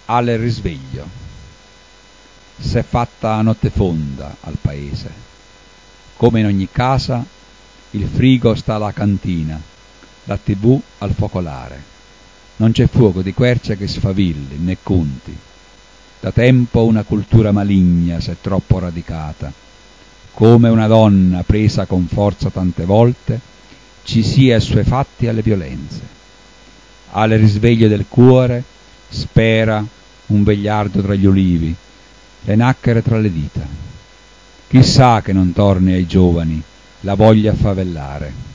Al risveglio. S'è fatta notte fonda al paese. Come in ogni casa, il frigo sta alla cantina, la TV al focolare. Non c'è fuoco di quercia che sfavilli né conti. Da tempo una cultura maligna s'è troppo radicata. Come una donna presa con forza tante volte, ci sia assuefatti alle violenze. Al risveglio del cuore spera un vegliardo tra gli ulivi, le nacchere tra le dita. Chissà che non torni ai giovani la voglia a favellare.